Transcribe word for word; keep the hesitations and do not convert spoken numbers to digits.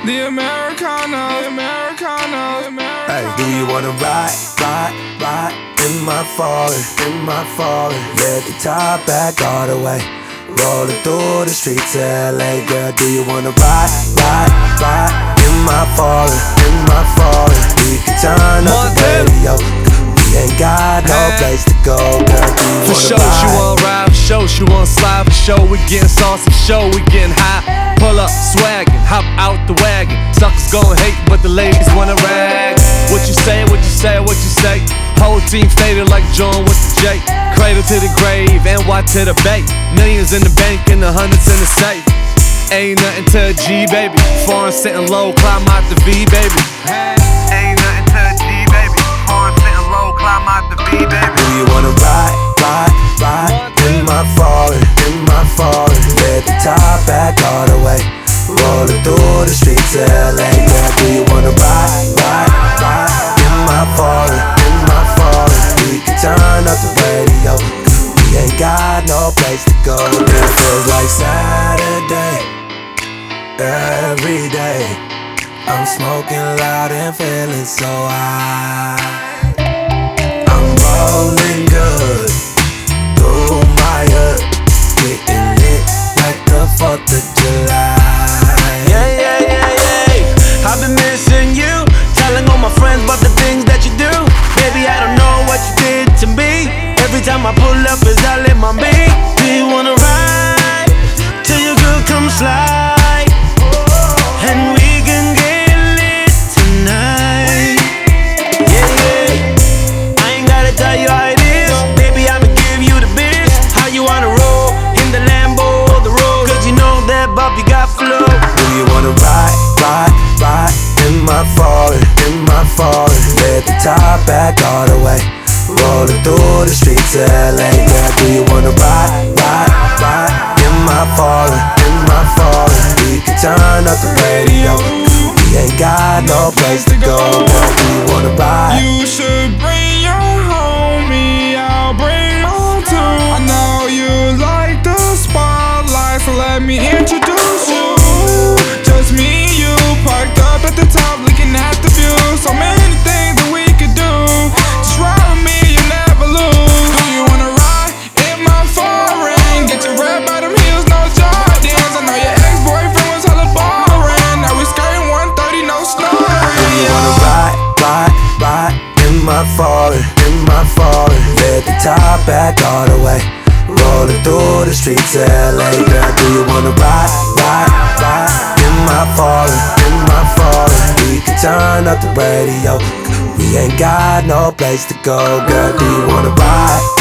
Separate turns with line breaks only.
The Americano, the Americano, the Americano.
Hey, do you wanna ride, ride, ride in my Fallen, in my Fallen? Let the top back all the way, rolling through the streets of L A. Girl, do you wanna ride, ride, ride in my Fallen, in my Fallen? We can turn up the radio. We ain't got no place to go, girl. Do you
for
wanna
sure,
ride?
she wanna ride, for sure, she wanna slide, for sure. We getting saucy, for sure, we getting high. Pull up, swaggin', hop out the wagon. Suckers gon' hate, but the ladies wanna rag. What you say, what you say, what you say? Whole team faded like John with the J. Cradle to the grave, N Y to the bay. Millions in the bank and the hundreds in the safe. Ain't nothing to a G, baby. Foreign sitting low, climb out the V, baby. Ain't nothing to a G, baby. Foreign sitting low, climb out the V, baby.
Do you wanna ride, ride, ride in my Fallen, in my Fallen? Let the top back all the way, rolling through the streets of L A. Girl, do you wanna ride, ride, ride in my Fallen, in my Fallen? We can turn up the radio. We ain't got no place to go. It feels like Saturday every day. I'm smoking loud and feeling so high. I'm rolling good through my hood, getting lit like the fourth of July.
Yeah, yeah, yeah, yeah. I've been missing you, telling all my friends about the things that you do. Baby, I don't know what you did to me. Every time I pull up is all in my beat. Do you wanna ride till your girl come slide? And we can get lit tonight. Yeah, yeah. I ain't gotta tell you how it is. Baby, I'ma give you the biz. How you wanna roll in the Lambo or the road? Cause you know that Bobby got flow.
Do you wanna ride, ride, ride in my Fallen, in my Fallen? Let the top back all the way, rolling through the streets of L A. Girl, do you wanna ride, ride, ride in my Fallen, in my Fallen? We can turn up the radio. We ain't got no place to go. Girl, do you wanna ride?
You should bring your homie, I'll bring mine too. I know you like the spotlight, so let me introduce you. Just me and you, parked up at the top, looking at the view. So many things that we could do. Just ride with me, you never lose. Do you wanna ride in my foreign? Get your red bottom heels, no Jordans. I know your ex-boyfriend was hella boring. Now we skirting one thirty, no snoring.
Do you wanna ride, ride, ride in my Fallen, in my Fallen? Let the top back all the way, rolling through the streets of L A. Girl, do you wanna ride, ride, ride in my Fallen, in my Fallen? We can turn up the radio. We ain't got no place to go. Girl, do you wanna ride?